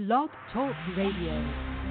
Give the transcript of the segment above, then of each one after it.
Blog Talk Radio.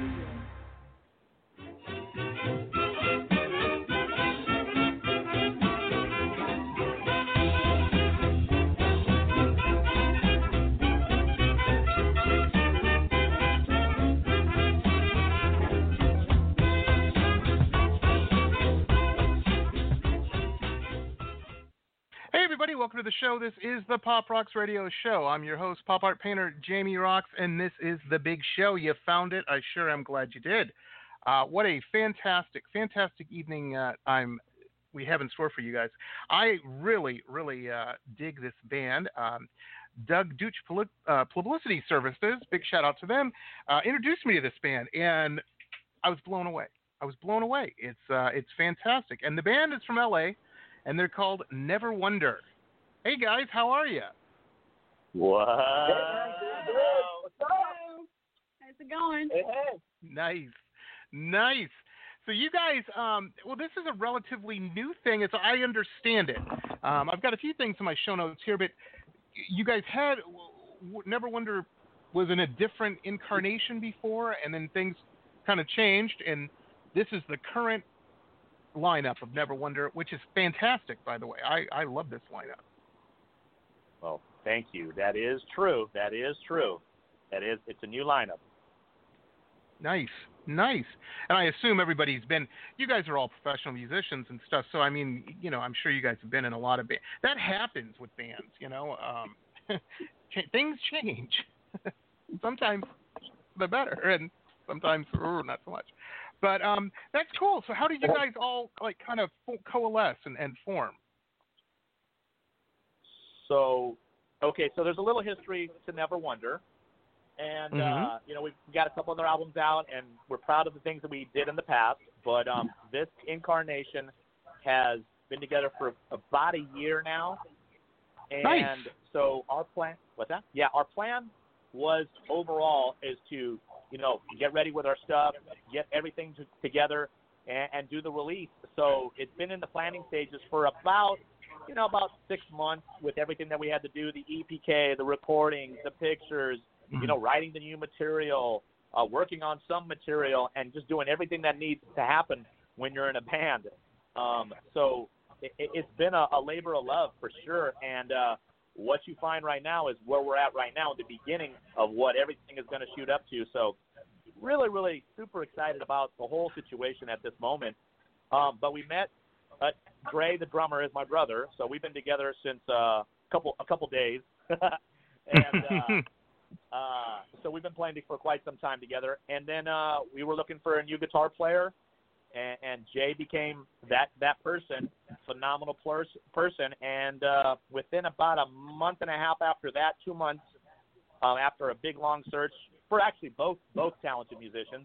Hey everybody, welcome to the show. This is the Pop Rocks Radio Show. I'm your host, pop art painter Jamie Rocks, and this is the big show. You found it. I sure am glad you did. What a fantastic evening we have in store for you guys. I really dig this band. Doug Deutsch Publicity Services, big shout out to them, introduced me to this band, and I was blown away. It's fantastic, and the band is from LA. And they're called Never Wonder. Hey guys, how are you? What? What's up? How's it going? Hey. Nice. So you guys, well, this is a relatively new thing, as I understand it. I've got a few things in my show notes here, but you guys had Never Wonder was in a different incarnation before, and then things kind of changed, and this is the current lineup of Never Wonder, which is fantastic, by the way. I love this lineup. Well, thank you. That is true. It's a new lineup. Nice. And I assume you guys are all professional musicians and stuff, so I mean, I'm sure you guys have been in a lot of bands. That happens with bands, things change. Sometimes the better, and sometimes not so much. But that's cool. So how did you guys all kind of coalesce and form? So there's a little history to Never Wonder. And, we've got a couple other albums out, and we're proud of the things that we did in the past. But this incarnation has been together for about a year now. And nice. So our plan – what's that? Yeah, our plan was overall is to – get ready with our stuff, get everything together, and do the release. So it's been in the planning stages for about 6 months with everything that we had to do, the EPK, the recordings, the pictures, writing the new material, working on some material, and just doing everything that needs to happen when you're in a band. So it's been a labor of love for sure. And what you find right now is where we're at right now, the beginning of what everything is going to shoot up to. So really super excited about the whole situation at this moment. But we met Dre, the drummer, is my brother, so we've been together since a couple days. And so we've been playing for quite some time together. And then we were looking for a new guitar player, and Jay became that person, phenomenal person. And within about a month and a half after that, 2 months after a big long search for actually both talented musicians,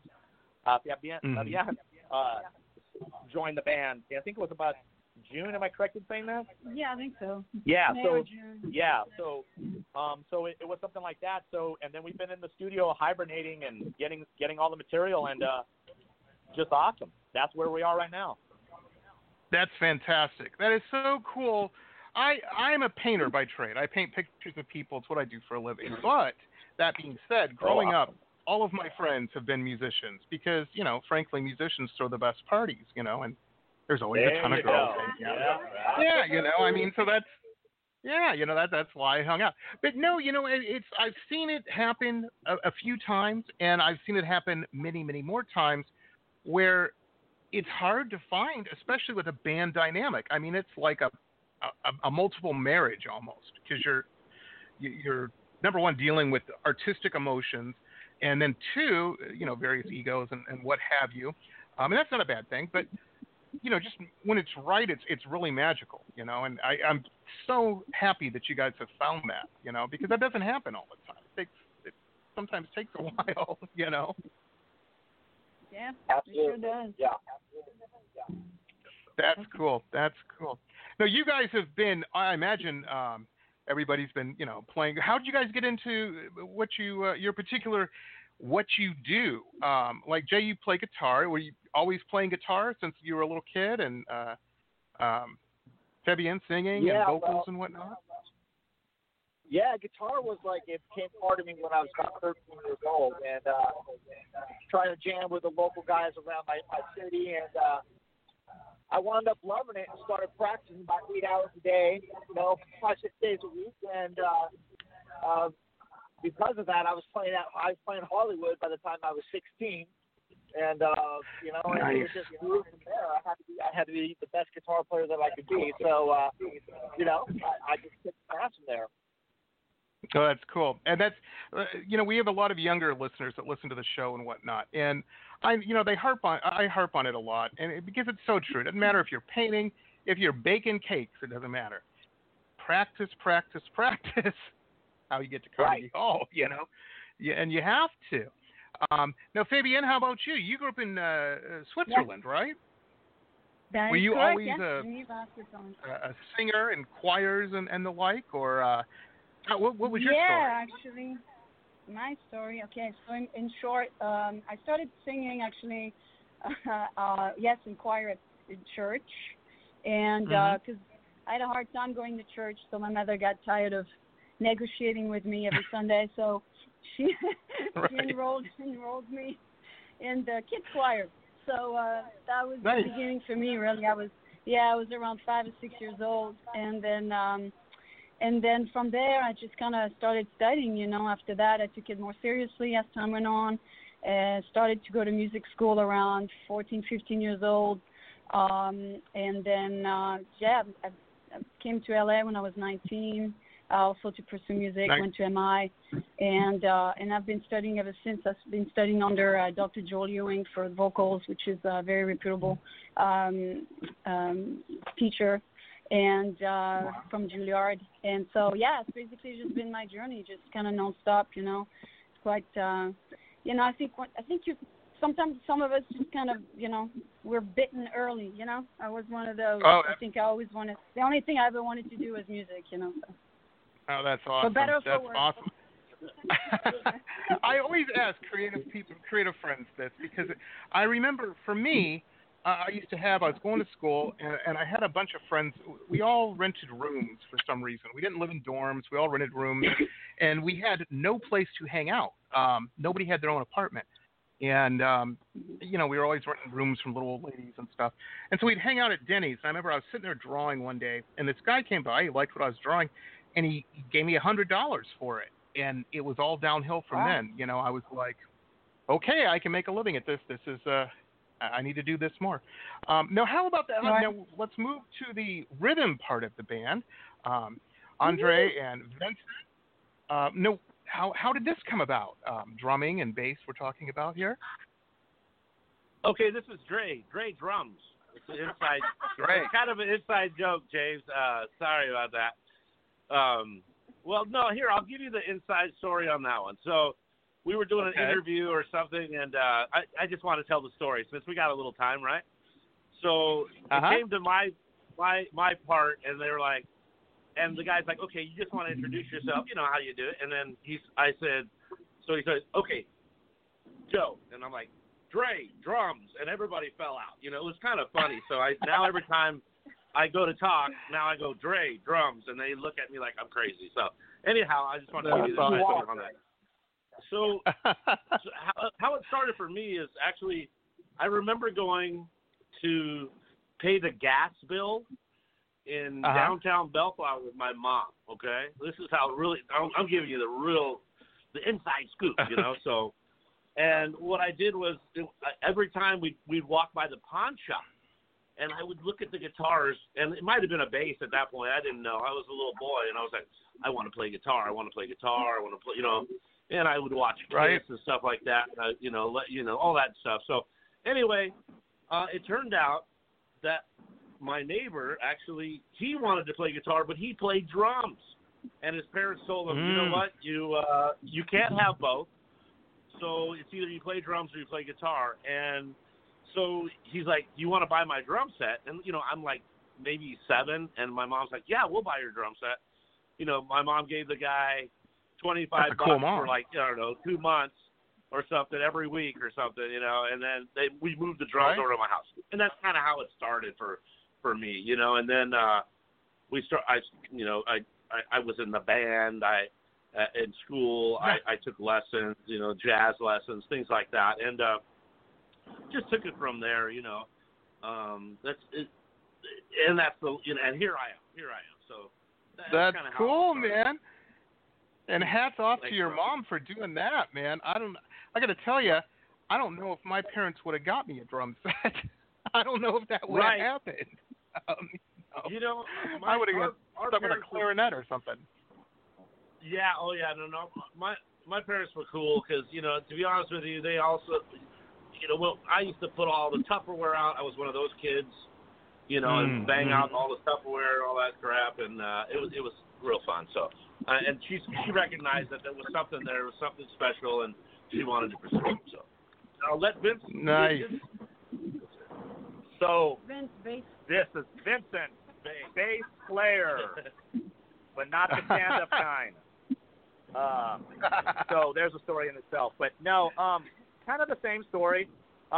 Fabian joined the band. I think it was about June. Am I correct in saying that? Yeah, I think so. Yeah. May So or June. yeah. So it was something like that. So and then we've been in the studio hibernating and getting all the material, and just awesome. That's where we are right now. That's fantastic. That is so cool. I'm a painter by trade. I paint pictures of people. It's what I do for a living. But that being said, growing up, all of my friends have been musicians because, frankly, musicians throw the best parties, and there's always a ton of girls hanging out. Yeah, I mean, so that's why I hung out. But no, I've seen it happen a few times, and I've seen it happen many, many more times where it's hard to find, especially with a band dynamic. I mean, it's like a multiple marriage almost, because you're number one dealing with artistic emotions, and then two, various egos and what have you. And that's not a bad thing, but just when it's right, it's really magical, and I'm so happy that you guys have found that, because that doesn't happen all the time. It sometimes takes a while, Yeah, absolutely. it sure does. Yeah. That's cool. Now, you guys have been, I imagine, everybody's been, playing. How did you guys get into what you do? Like Jay, you play guitar. Were you always playing guitar since you were a little kid? And Fabian singing and vocals and whatnot? Yeah, guitar was like, it became part of me when I was about 13 years old, and trying to jam with the local guys around my city, and I wound up loving it and started practicing about 8 hours a day, 5, 6 days a week, and because of that, I was playing Hollywood by the time I was 16, and and it just grew from there. I had to be the best guitar player that I could be, so I just took the pass from there. Oh, that's cool. And that's, we have a lot of younger listeners that listen to the show and whatnot. And I harp on it a lot, and because it's so true. It doesn't matter if you're painting, if you're baking cakes, it doesn't matter. Practice, practice, practice. How you get to Carnegie Hall, and you have to. Now, Fabienne, how about you? You grew up in Switzerland, right? That Were is you correct, always a singer in choirs and the like, or what was your story? Yeah, actually, my story. Okay, so in short, I started singing actually, in choir in church, and because I had a hard time going to church, so my mother got tired of negotiating with me every Sunday, so she enrolled me in the kids choir. So that was the beginning for me. Really, I was around 5 or 6 years old, and then from there I just kind of started studying. After that I took it more seriously as time went on. Started to go to music school around 14, 15 years old, and then I came to LA when I was 19. Also to pursue music, went to MI, and I've been studying ever since. I've been studying under Dr. Joel Ewing for vocals, which is a very reputable teacher, and from Juilliard. And so, it's basically just been my journey, just kind of nonstop. It's quite, I think sometimes some of us just kind of, we're bitten early. I was one of those. Oh, I think I always wanted. The only thing I ever wanted to do was music. So. Oh, that's awesome. For better or that's for worse. Awesome. I always ask creative friends this, because I remember for me, I was going to school, and I had a bunch of friends. We all rented rooms for some reason. We didn't live in dorms. We all rented rooms, and we had no place to hang out. Nobody had their own apartment. And, we were always renting rooms from little old ladies and stuff. And so we'd hang out at Denny's. And I remember I was sitting there drawing one day, and this guy came by. He liked what I was drawing, and he gave me $100 for it. And it was all downhill from then. I was like, okay, I can make a living at this. This is, I need to do this more. Now, how about that? Now, let's move to the rhythm part of the band. Andre and Vincent. How did this come about? Drumming and bass we're talking about here? Okay, this is Dre. Dre drums. It's an inside. It's kind of an inside joke, James. Sorry about that. Here, I'll give you the inside story on that one. So we were doing an interview or something, and I just want to tell the story since we got a little time, right? So it came to my part, and they were like, and the guy's like, okay, you just want to introduce yourself, you know how you do it. And then he said, okay, Joe. And I'm like, Dre, drums. And everybody fell out. It was kind of funny. So now every time I go to talk, now I go, Dre, drums. And they look at me like I'm crazy. So anyhow, I just want to give you the story on that. So how it started for me is actually, I remember going to pay the gas bill in downtown Bellflower with my mom. Okay, this is how I'm giving you the inside scoop, So, and what I did was every time we'd walk by the pawn shop, and I would look at the guitars, and it might have been a bass at that point. I didn't know. I was a little boy, and I was like, I want to play guitar. I want to play guitar. I want to play, And I would watch Kiss and stuff like that. And all that stuff. So, anyway, it turned out that my neighbor actually, he wanted to play guitar, but he played drums, and his parents told him, you know what, you can't have both, so it's either you play drums or you play guitar. And so he's like, you want to buy my drum set? And I'm like maybe 7, and my mom's like, yeah, we'll buy your drum set. My mom gave the guy $25 for like, I don't know, 2 months or something every week or something, and then we moved the drums over to my house, and that's kind of how it started for me, and then I I was in the band. In school, I took lessons, jazz lessons, things like that, and just took it from there. That's it, and that's the and here I am. So that's cool, man. And hats off to your mom for doing that, man. I got to tell you, I don't know if my parents would have got me a drum set. I don't know if that would have happened. I would have got stuck with a clarinet or something. Yeah. Oh, yeah. No. My parents were cool because to be honest with you, they also, I used to put all the Tupperware out. I was one of those kids, and bang out all the Tupperware, all that crap, and it was real fun. So, and she recognized that there was something there, was something special, and she wanted to pursue it. So, I'll let Vince. Nice. So, Vince, bass. This is Vincent, bass player, but not the stand-up kind. So there's a story in itself, but no, kind of the same story.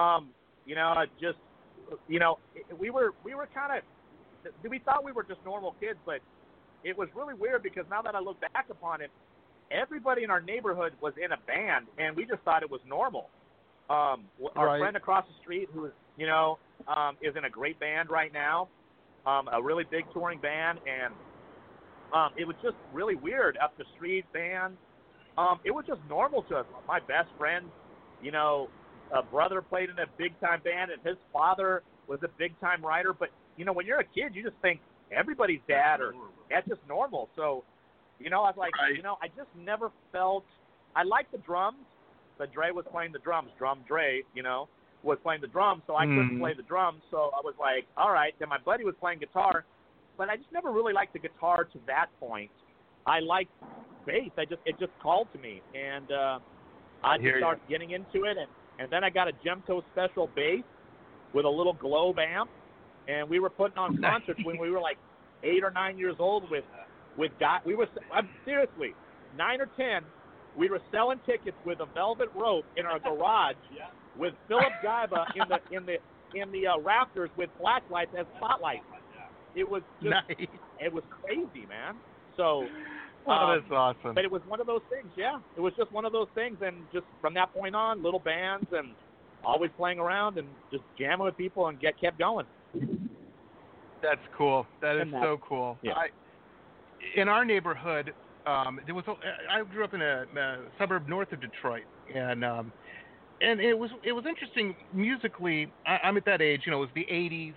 We were kind of, we thought we were just normal kids, but it was really weird because now that I look back upon it, everybody in our neighborhood was in a band, and we just thought it was normal. Our friend across the street, who is in a great band right now, a really big touring band, and it was just really weird. Up the street band. It was just normal to us. My best friend, a brother played in a big-time band, and his father was a big-time writer. But, when you're a kid, you just think everybody's dad, or that's just normal. So, I was like, I just never felt – I liked the drums, but Dre was playing the drums. Dre, was playing the drums, so I couldn't play the drums. So I was like, all right. Then my buddy was playing guitar. But I just never really liked the guitar to that point. I liked bass. It just called to me, and I just started getting into it. And then I got a Gemto Special bass with a little Globe amp, and we were putting on concerts when we were like 8 or 9 years old with guys. I'm seriously 9 or 10. We were selling tickets with a velvet rope in our garage with Philip Gaiba in the rafters with flashlights as spotlights. It was just, It was crazy, man. So, that's awesome. But it was one of those things, It was just one of those things, and just from that point on, little bands and always playing around and just jamming with people and kept going. That's cool. That is so cool. Yeah. In our neighborhood, I grew up in a suburb north of Detroit, and it was interesting musically. I'm at that age, it was the 80s.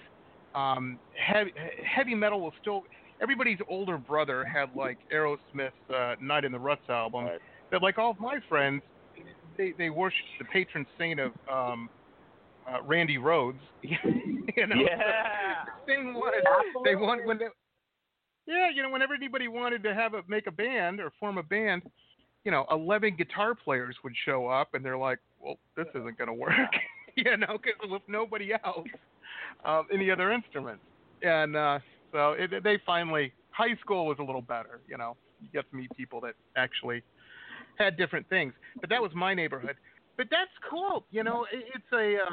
Heavy metal was still, everybody's older brother had like Aerosmith's Night in the Ruts album, but like all of my friends, they worshiped the patron saint of Randy Rhoads. Yeah. The thing was, they wanted whenever anybody wanted to make a band or form a band, 11 guitar players would show up, and they're like, well, this isn't going to work, because with nobody else. Any other instruments, and so they finally, high school was a little better, you get to meet people that actually had different things, but that was my neighborhood. But that's cool, it's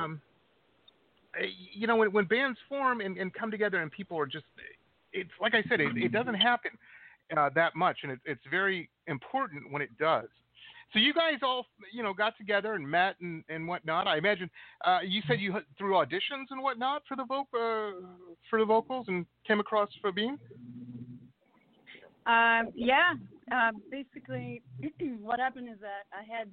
when bands form and come together and people are just, it's like I said, it doesn't happen that much, and it's very important when it does. So you guys all, got together and met and whatnot. I imagine you said you through auditions and whatnot for the vocals and came across Fabienne. Basically, what happened is that I had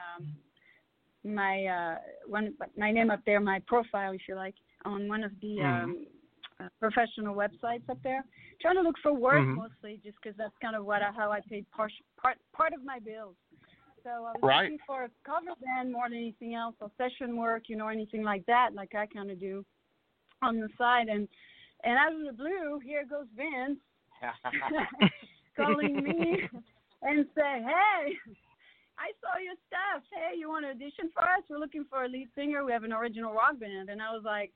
my name up there, my profile, if you like, on one of the professional websites up there. Trying to look for work mostly, just because that's kind of how I paid part of my bills. So I was looking for a cover band more than anything else, or session work, anything like that, like I kind of do on the side. And out of the blue, here goes Vince calling me and say, hey, I saw your stuff. Hey, you want to audition for us? We're looking for a lead singer. We have an original rock band. And I was like,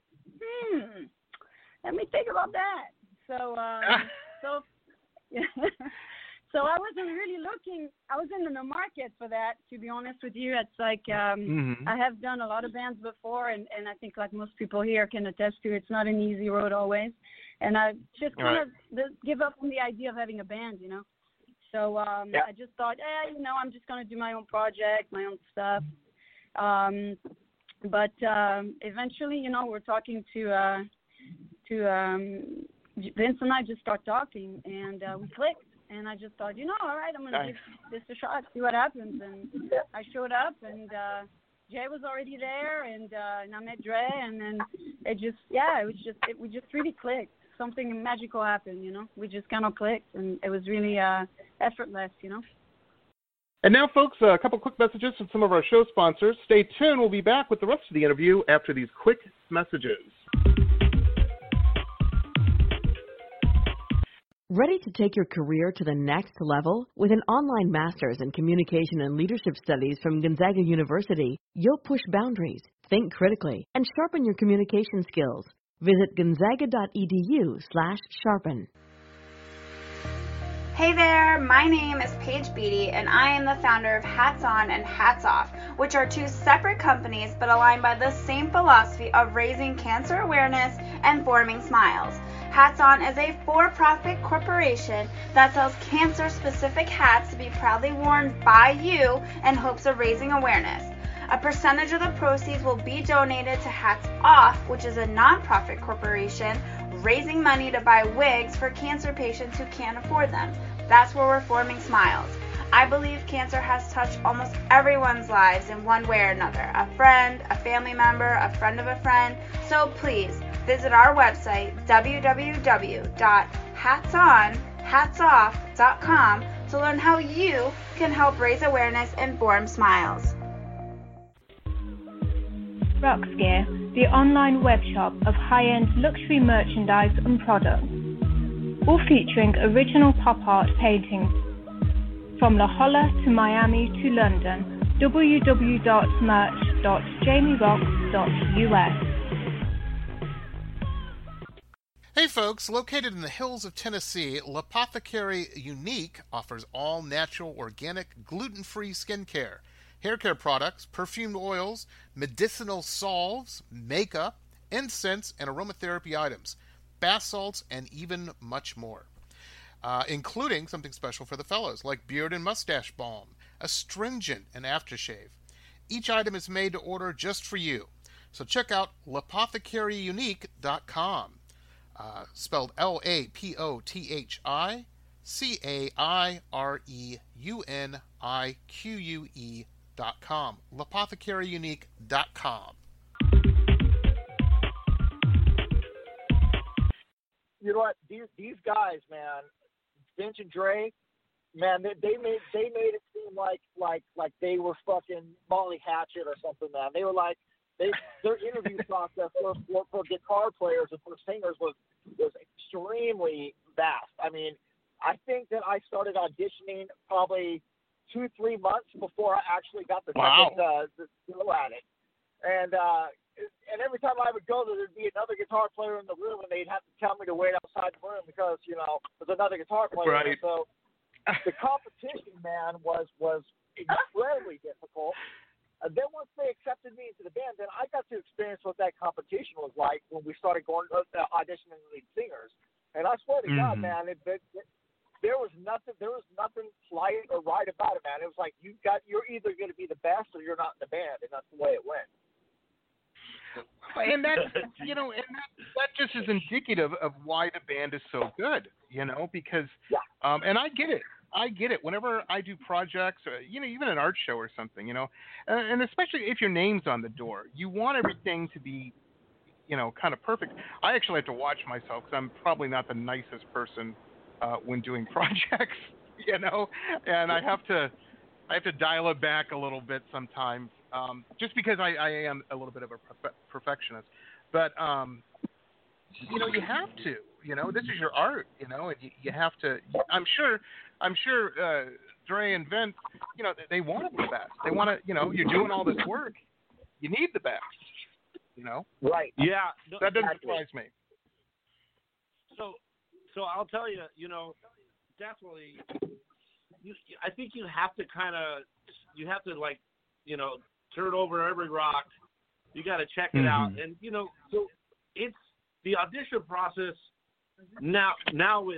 let me think about that. So So I wasn't really looking. I wasn't in the market for that, to be honest with you. It's like I have done a lot of bands before, and I think like most people here can attest to, it's not an easy road always. And I just kind of give up on the idea of having a band, you know. So I just thought, you know, I'm just going to do my own project, my own stuff. But eventually, you know, we're talking to Vince, and I just start talking, and we clicked. And I just thought, you know, all right, I'm going to give this a shot, see what happens. And I showed up, and Jay was already there, and I met Dre, and then it just, we just really clicked. Something magical happened, you know. We just kind of clicked, and it was really effortless, you know. And now, folks, a couple quick messages from some of our show sponsors. Stay tuned. We'll be back with the rest of the interview after these quick messages. Ready to take your career to the next level? With an online master's in communication and leadership studies from Gonzaga University, you'll push boundaries, think critically, and sharpen your communication skills. Visit gonzaga.edu/sharpen. Hey there, my name is Paige Beatty, and I am the founder of Hats On and Hats Off, which are two separate companies but aligned by the same philosophy of raising cancer awareness and forming smiles. Hats On is a for-profit corporation that sells cancer-specific hats to be proudly worn by you in hopes of raising awareness. A percentage of the proceeds will be donated to Hats Off, which is a non-profit corporation raising money to buy wigs for cancer patients who can't afford them. That's where we're forming smiles. I believe cancer has touched almost everyone's lives in one way or another. A friend, a family member, a friend of a friend. So please, visit our website, www.hatsonhatsoff.com, to learn how you can help raise awareness and form smiles. Rox Gear, the online web shop of high-end luxury merchandise and products, all featuring original pop art paintings from La Jolla to Miami to London. www.merch.jamierox.us. Hey folks, located in the hills of Tennessee, L'Apothecary Unique offers all natural, organic, gluten-free skincare, hair care products, perfumed oils, medicinal salves, makeup, incense, and aromatherapy items, bath salts, and even much more. Including something special for the fellows, like beard and mustache balm, astringent, and aftershave. Each item is made to order just for you. So check out LapothecaryUnique.com. Spelled LapothecaryUnique.com. LapothecaryUnique.com. You know what? These guys, man, Vince and Dre, man, they made it seem like they were fucking Molly Hatchet or something, man. They were like, their interview process for guitar players and for singers was extremely vast. I mean, I think that I started auditioning probably 2-3 months before I actually got the second go at it. And every time I would go there, there'd be another guitar player in the room, and they'd have to tell me to wait outside the room because, you know, there's another guitar player. Right. So the competition, man, was incredibly difficult. And then once they accepted me into the band, then I got to experience what that competition was like when we started going auditioning lead singers. And I swear to God, man, there was nothing slight or right about it, man. It was like you're either going to be the best or you're not in the band, and that's the way it went. And that, you know, that just is indicative of why the band is so good, you know, because, and I get it. Whenever I do projects, or, you know, even an art show or something, you know, and especially if your name's on the door, you want everything to be, you know, kind of perfect. I actually have to watch myself because I'm probably not the nicest person when doing projects, you know, and I have to dial it back a little bit sometimes, just because I am a little bit of a perfectionist. But you know, you have to. You know, this is your art. You know, and you have to. I'm sure. Dre and Vince, you know, they want the best. They want to. You know, you're doing all this work. You need the best. You know. Right. Yeah. That doesn't surprise me. So I'll tell you. You know, definitely I think you have to like, turn over every rock. You got to check it out, and so it's the audition process now with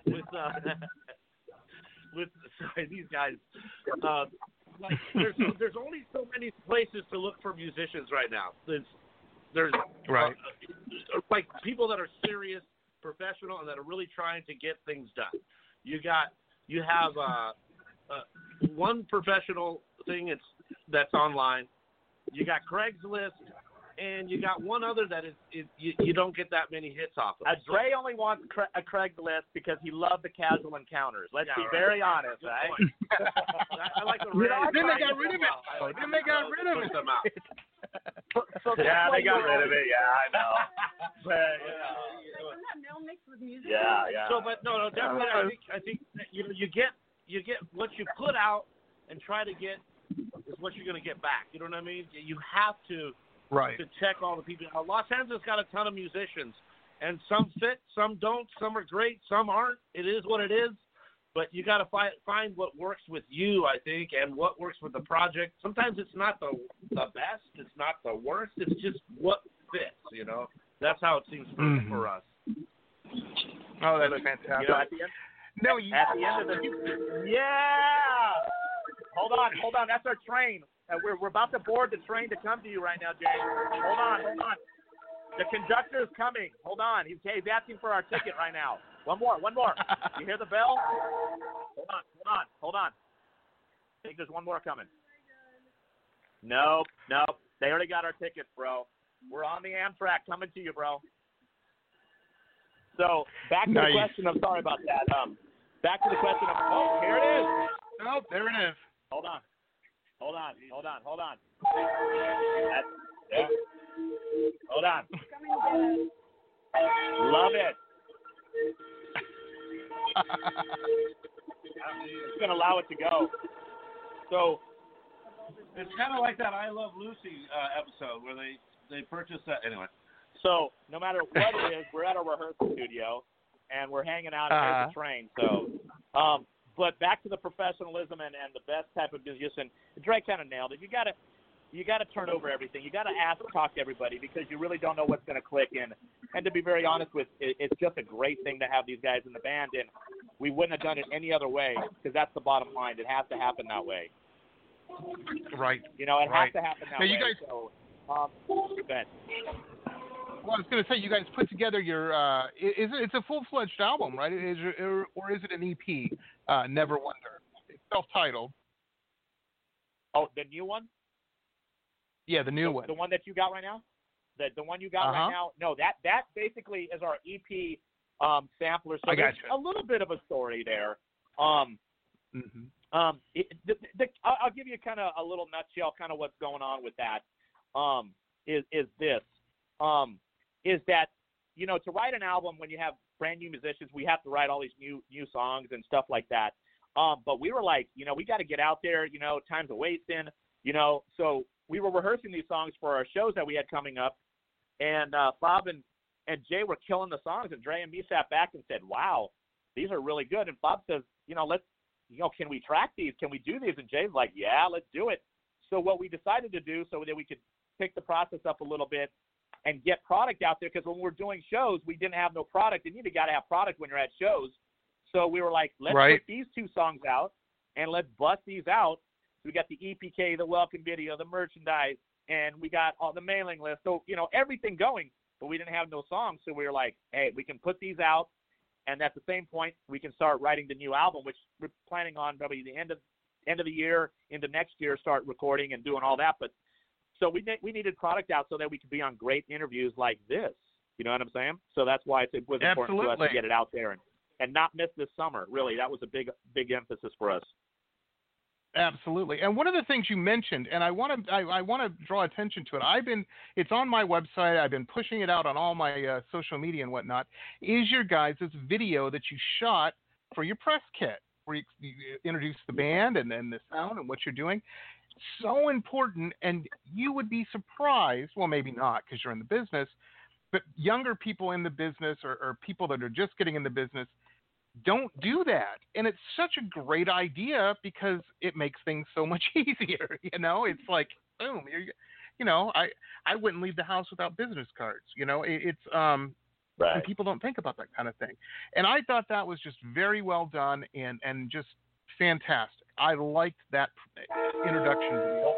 sorry, these guys. Like there's only so many places to look for musicians right now. There's right. Like people that are serious, professional, and that are really trying to get things done. You have one professional thing that's online. You got Craigslist, and you got one other that you don't get that many hits off of. Dre only wants a Craigslist because he loved the casual encounters. Let's be very honest, right? I like the then they got rid of it. Then they got rid of it. Yeah, they got rid of it. Yeah, I know. But, yeah. So, but no, definitely. I think you get what you put out and try to get is what you're going to get back. You know what I mean? You have to. Right. To check all the people. Los Angeles got a ton of musicians, and some fit, some don't, some are great, some aren't. It is what it is, but you got to find what works with you, I think, and what works with the project. Sometimes it's not the best, it's not the worst, it's just what fits, That's how it seems for us. Oh, that's fantastic. At the end of the Hold on, that's our train. We're about to board the train to come to you right now, Jay. Hold on. The conductor is coming. Hold on. He's asking for our ticket right now. One more. You hear the bell? Hold on. I think there's one more coming. Nope. They already got our tickets, bro. We're on the Amtrak coming to you, bro. So back to the question. I'm sorry about that. Back to the question of, here it is. Oh, there it is. Hold on. Hold on. Hold on. Love it. I'm going to allow it to go. So it's kind of like that I Love Lucy episode where they purchased that. Anyway. So no matter what it is, we're at a rehearsal studio, and we're hanging out at the train. So but back to the professionalism and the best type of musician, Dre kind of nailed it. You gotta turn over everything. You gotta talk to everybody because you really don't know what's gonna click. And to be very honest with, it's just a great thing to have these guys in the band. And we wouldn't have done it any other way because that's the bottom line. It has to happen that way. Right. It has to happen that way. You guys, so, go ahead. Well, I was going to say, you guys put together your. It's a full-fledged album, right? Or is it an EP? Never Wonder. It's self-titled. Oh, the new one? Yeah, the new one. The one that you got right now. The one you got right now. No, that basically is our EP sampler. So there's a little bit of a story there. I'll give you kind of a little nutshell, kind of what's going on with that. Is that, to write an album when you have brand new musicians, we have to write all these new songs and stuff like that. But we were like, we got to get out there, time's a wasting, so we were rehearsing these songs for our shows that we had coming up. And Bob and Jay were killing the songs, and Dre and me sat back and said, wow, these are really good. And Bob says, can we track these? Can we do these? And Jay's like, yeah, let's do it. So what we decided to do so that we could pick the process up a little bit and get product out there, because when we're doing shows, we didn't have no product, and you got to have product when you're at shows. So we were like, let's put these two songs out, and let's bust these out. So we got the EPK, the welcome video, the merchandise, and we got all the mailing list. So, everything going, but we didn't have no songs. So we were like, hey, we can put these out, and at the same point, we can start writing the new album, which we're planning on probably the end of the year into next year, start recording and doing all that. But so we needed product out so that we could be on great interviews like this. You know what I'm saying? So that's why it was important to us to get it out there and not miss this summer. Really, that was a big emphasis for us. Absolutely. And one of the things you mentioned, and I want to draw attention to it. It's on my website. I've been pushing it out on all my social media and whatnot. Is your guys' video that you shot for your press kit, where you introduce the band and then the sound and what you're doing. So important, and you would be surprised. Well, maybe not because you're in the business, but younger people in the business or people that are just getting in the business, don't do that. And it's such a great idea because it makes things so much easier. You know, it's like, boom, you know, I wouldn't leave the house without business cards. You know, it's right. And people don't think about that kind of thing. And I thought that was just very well done and just fantastic. I liked that introduction.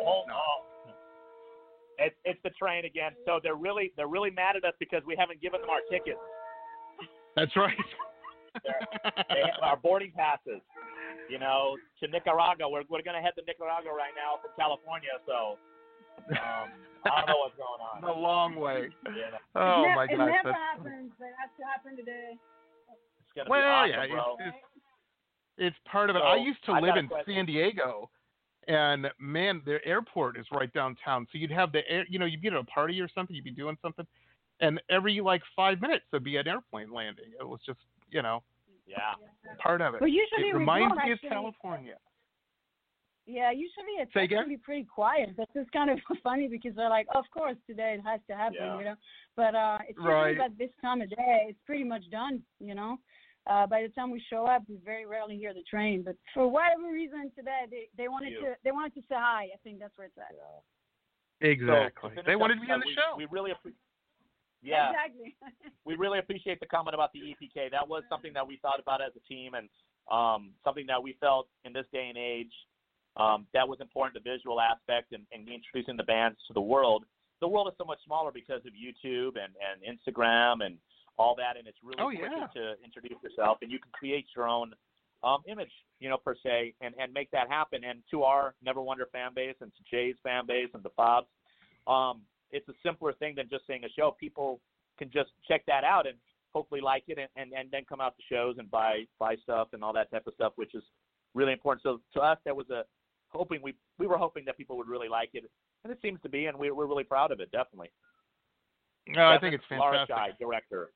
It's the train again. So they're really mad at us because we haven't given them our tickets. That's right. They have our boarding passes, you know, to Nicaragua. We're going to head to Nicaragua right now from California, so I don't know what's going on. A long way. Yeah. Oh, my gosh. It never happens, but it has to happen today. It's going to be awesome, yeah, bro. It's part of it. So, I used to live in question. San Diego, and, man, the airport is right downtown. So you'd have you'd be at a party or something, you'd be doing something, and every, 5 minutes there'd be an airplane landing. It was just, part of it. But usually it reminds me actually, of California. Yeah, usually it's Say again? actually pretty quiet. But it's kind of funny because they're like, of course, today it has to happen, you know. But it's usually at this time of day, it's pretty much done, you know. By the time we show up, we very rarely hear the train. But for whatever reason today, they wanted to say hi. I think that's where it's at. Yeah. Exactly. So they wanted to be on the show. We really appreciate. Yeah, exactly. We really appreciate the comment about the EPK. That was something that we thought about as a team, and something that we felt in this day and age that was important, the visual aspect and introducing the bands to the world. The world is so much smaller because of YouTube and Instagram and all that, and it's really quick to introduce yourself, and you can create your own image, you know, per se, and make that happen. And to our Never Wonder fan base and to Jay's fan base and the Fobs, it's a simpler thing than just seeing a show. People can just check that out and hopefully like it and then come out to shows and buy stuff and all that type of stuff, which is really important. So to us, that was we were hoping that people would really like it, and it seems to be, and we're really proud of it, definitely. No, I think it's fantastic. Laura Shy, director.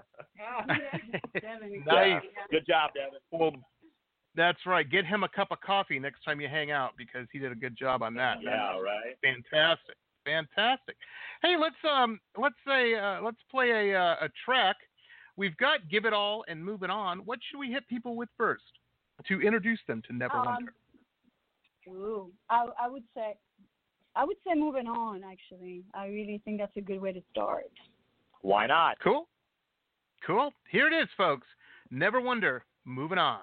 Nice. Good job, Devin. Well, that's right. Get him a cup of coffee next time you hang out because he did a good job on that. Yeah, right. Fantastic. Hey, let's play a track. We've got Give It All and Moving On. What should we hit people with first to introduce them to Never Wonder? I would say Moving On, actually. I really think that's a good way to start. Why not? Cool. Here it is, folks. Never Wonder, Moving On.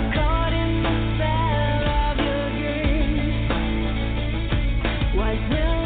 Was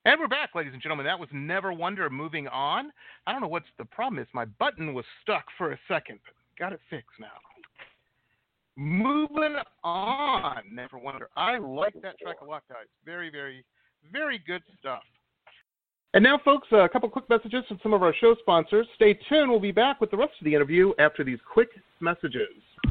And we're back, ladies and gentlemen. That was Never Wonder. Moving on. I don't know what's the problem is. My button was stuck for a second, but got it fixed now. Moving on, Never Wonder. I like that track a lot, guys. Very, very, very good stuff. And now, folks, a couple quick messages from some of our show sponsors. Stay tuned. We'll be back with the rest of the interview after these quick messages.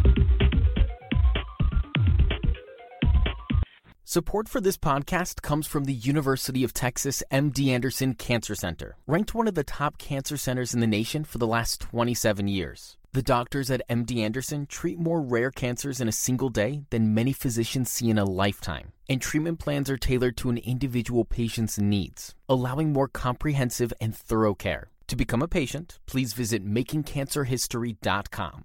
Support for this podcast comes from the University of Texas MD Anderson Cancer Center, ranked one of the top cancer centers in the nation for the last 27 years. The doctors at MD Anderson treat more rare cancers in a single day than many physicians see in a lifetime, and treatment plans are tailored to an individual patient's needs, allowing more comprehensive and thorough care. To become a patient, please visit makingcancerhistory.com.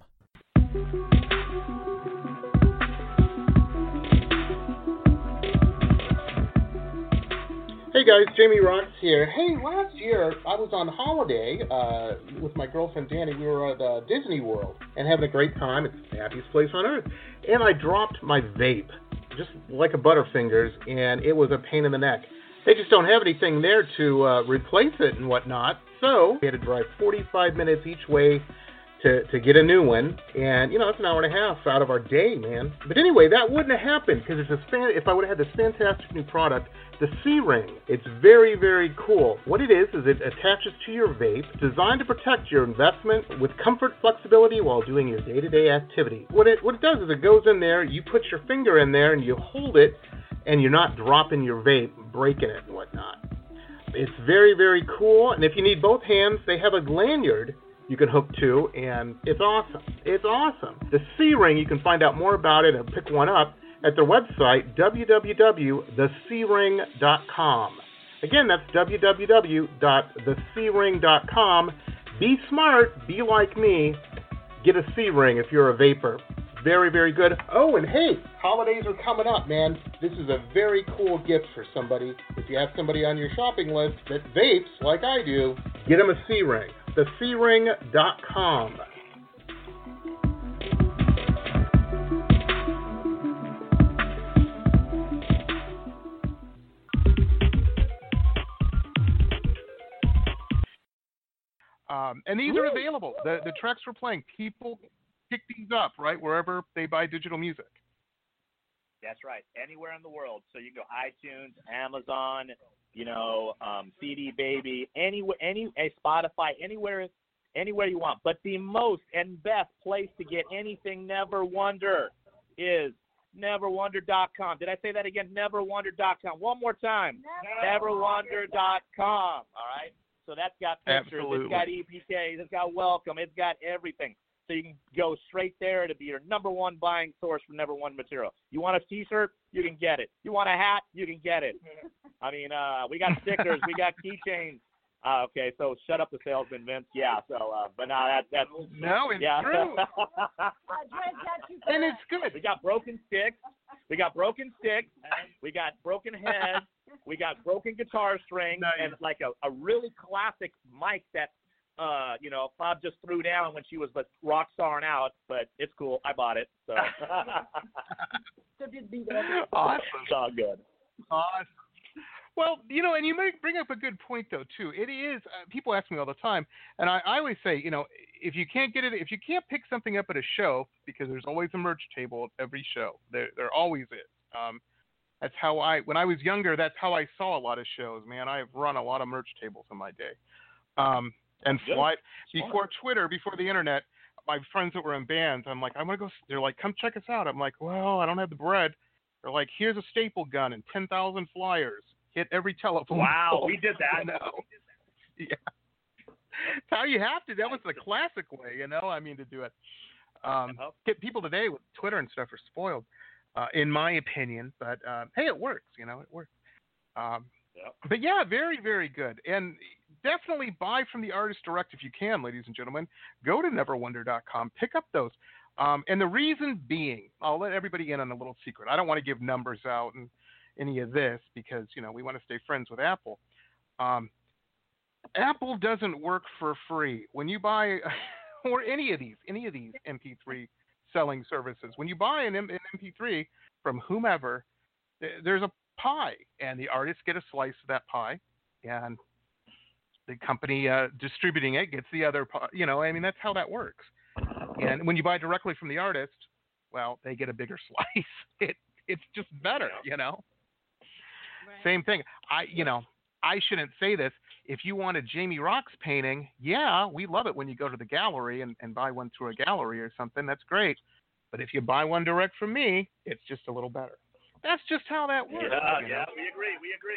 Hey guys, Jamie Rocks here. Hey, last year I was on holiday with my girlfriend Danny. We were at Disney World and having a great time. It's the happiest place on earth. And I dropped my vape, just like a Butterfingers, and it was a pain in the neck. They just don't have anything there to replace it and whatnot. So we had to drive 45 minutes each way to get a new one, and it's an hour and a half out of our day, man. But anyway, that wouldn't have happened because if I would have had this fantastic new product, the C-Ring. It's very, very cool. What it is it attaches to your vape, designed to protect your investment with comfort, flexibility while doing your day-to-day activity. What it does is it goes in there, you put your finger in there, and you hold it, and you're not dropping your vape, breaking it and whatnot. It's very, very cool, and if you need both hands, they have a lanyard you can hook to, and it's awesome. It's awesome. The C-Ring, you can find out more about it and pick one up at their website, www.thecring.com. Again, that's www.thecring.com. Be smart, be like me, get a C-Ring if you're a vapor. Very, very good. Oh, and hey, holidays are coming up, man. This is a very cool gift for somebody. If you have somebody on your shopping list that vapes like I do, get them a C-Ring. thecring.com. And these are available. The tracks we're playing, people pick these up, right, wherever they buy digital music. That's right. Anywhere in the world. So you can go iTunes, Amazon, CD Baby, Spotify, anywhere you want. But the most and best place to get anything Never Wonder is neverwonder.com. Did I say that again? Neverwonder.com. One more time. Neverwonder.com. All right? So that's got pictures. Absolutely. It's got EPKs. It's got welcome. It's got everything. So you can go straight there to be your number one buying source for Never Wonder material. You want a T-shirt? You can get it. You want a hat? You can get it. I mean, we got stickers. We got keychains. Okay, so shut up the salesman, Vince. Yeah, so, but no, that's no, it's true. And it's good. We got broken sticks. We got broken heads. We got broken guitar strings, nice. And like a really classic mic that, Bob just threw down when she was rock starring out, but it's cool. I bought it. So. Awesome. It's all good. Awesome. Well, and you may bring up a good point, though, too. It is, people ask me all the time, and I always say, if you can't pick something up at a show, because there's always a merch table at every show. There always is. That's how when I was younger, that's how I saw a lot of shows, man. I've run a lot of merch tables in my day. And before Twitter, before the internet, my friends that were in bands, I'm like, I'm going to go, they're like, come check us out. I'm like, well, I don't have the bread. They're like, here's a staple gun and 10,000 flyers. Hit every telephone. Wow, we did that. Yeah. That's how you have to. That was the classic way, to do it. People today with Twitter and stuff are spoiled, in my opinion. But, hey, it works, it works. But, yeah, very, very good. And definitely buy from the artist direct if you can, ladies and gentlemen. Go to neverwonder.com. Pick up those. And the reason being, I'll let everybody in on a little secret. I don't want to give numbers out and any of this because, we want to stay friends with Apple. Apple doesn't work for free. When you buy, or any of these MP3 selling services, when you buy an MP3 from whomever, there's a pie, and the artists get a slice of that pie, and the company distributing it gets the other part. I mean, that's how that works. And when you buy directly from the artist, well, they get a bigger slice. It's just better, Right. Same thing. I shouldn't say this. If you want a Jamie Roxx painting, yeah, we love it when you go to the gallery and buy one through a gallery or something. That's great. But if you buy one direct from me, it's just a little better. That's just how that works. Yeah, we agree.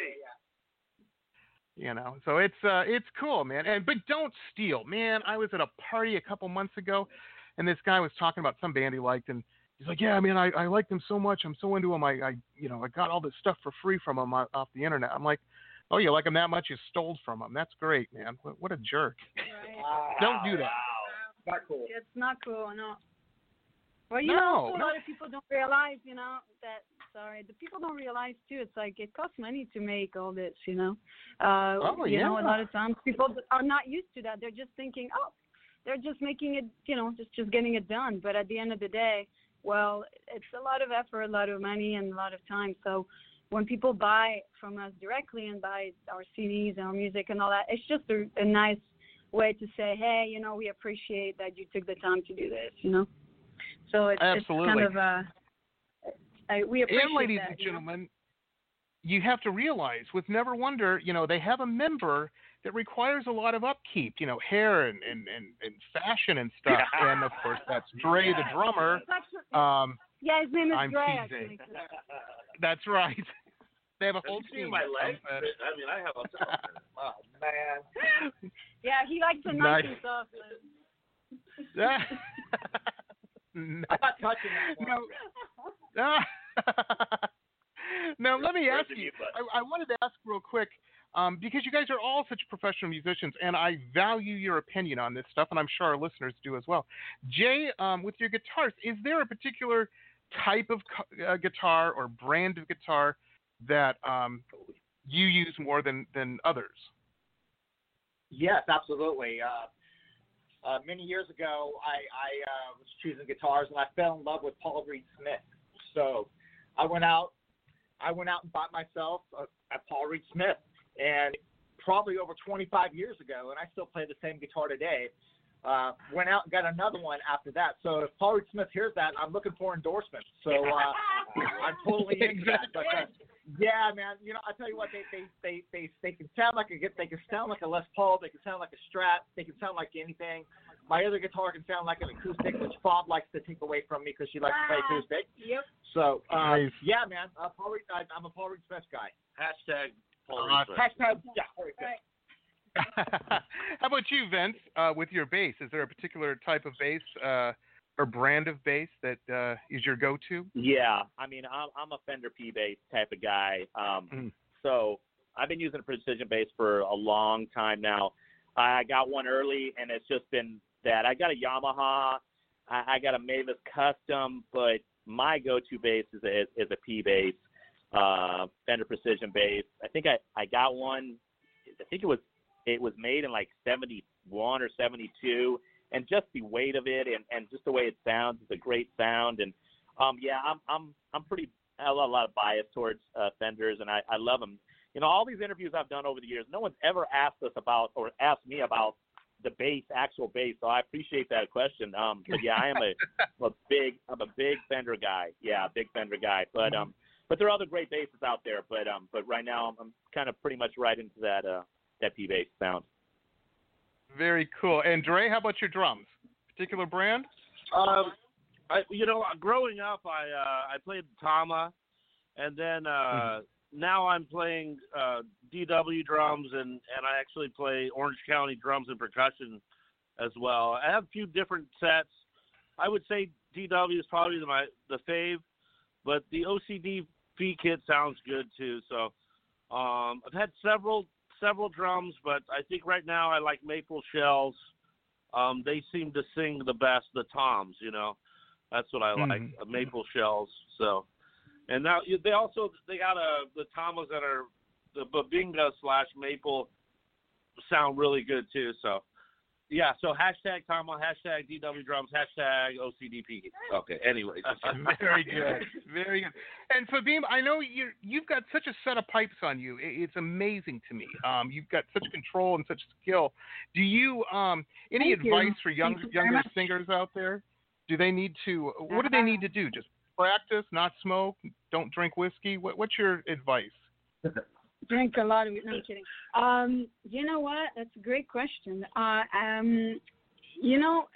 So it's cool, man. But don't steal, man. I was at a party a couple months ago, and this guy was talking about some band he liked, and he's like, "Yeah, man, I liked them so much. I'm so into them. I got all this stuff for free from them off the internet." I'm like, "Oh, you like them that much? You stole from them. That's great, man. What a jerk." Right. Don't do that. Wow. Not cool. It's not cool, no. Well, a lot of people don't realize, the people don't realize too. It's like it costs money to make all this, a lot of times people are not used to that. They're just thinking, they're just making it, just getting it done. But at the end of the day, well, it's a lot of effort, a lot of money, and a lot of time. So when people buy from us directly and buy our CDs and our music and all that, it's just a nice way to say, hey, we appreciate that you took the time to do this, So it's Absolutely. It's kind of we appreciate and ladies that, and gentlemen, you have to realize with Never Wonder, they have a member that requires a lot of upkeep, hair and fashion and stuff. Yeah. And of course, that's Dre, the drummer. Yeah, his name is I'm Dre. teasing. That's right. They have a whole team. My legs? I have a Oh, man. Yeah, he likes to knock himself. Yeah. I'm not touching that one. No. Now, let me ask you. I wanted to ask real quick, because you guys are all such professional musicians, and I value your opinion on this stuff, and I'm sure our listeners do as well. Jay, with your guitars, is there a particular type of guitar or brand of guitar that you use more than others? Yes, absolutely. Many years ago, I was choosing guitars, and I fell in love with Paul Reed Smith. So I went out and bought myself a Paul Reed Smith, and probably over 25 years ago, and I still play the same guitar today. Went out and got another one after that. So if Paul Reed Smith hears that, I'm looking for endorsements. So I'm totally into that. But, yeah, man. I tell you what, they can sound like they can sound like a Les Paul. They can sound like a Strat. They can sound like anything. My other guitar can sound like an acoustic, which Bob likes to take away from me because she likes to play acoustic. Yep. So nice. Yeah, man. Paul Reed, I'm a Paul Reed Smith guy. Hashtag Paul Reed Smith. Hashtag Paul Reed Smith. How about you, Vince, with your bass? Is there a particular type of bass or brand of bass that is your go-to? Yeah, I mean, I'm a Fender P bass type of guy. So I've been using a precision bass for a long time now. I got one early, and it's just been that. I got a Yamaha. I got a Mavis Custom, but my go-to bass is a P bass, Fender Precision bass. I think I got one. I think it was made in like 71 or 72, and just the weight of it and just the way it sounds, it's a great sound. And yeah, I'm pretty, I have a lot of bias towards Fenders, and I love them. All these interviews I've done over the years, no one's ever asked us about or asked me about the bass, actual bass. So I appreciate that question. But yeah, I am I'm a big Fender guy. Yeah, big Fender guy. But there are other great basses out there. But right now I'm kind of pretty much right into that P bass sound. Very cool. And Dre, how about your drums? Particular brand? Growing up, I played Tama, and then now I'm playing DW drums, and I actually play Orange County drums and percussion as well. I have a few different sets. I would say DW is probably the fave, but the OCD V kit sounds good too. So I've had several drums, but I think right now I like Maple Shells. They seem to sing the best, the toms, That's what I like, Maple Shells. So, and now they got the Tamas that are the Babinga /Maple sound really good too. So, Yeah, so hashtag Tama, hashtag DW Drums, hashtag OCDP. Okay, anyway. Very good. Very good. And Fabim, I know you've got such a set of pipes on you. It's amazing to me. You've got such control and such skill. Do you, any advice for younger singers out there? Do they need to, what do they need to do? Just practice, not smoke, don't drink whiskey? What's your advice? Drink a lot of it. No, I'm kidding. You know what? That's a great question. You know,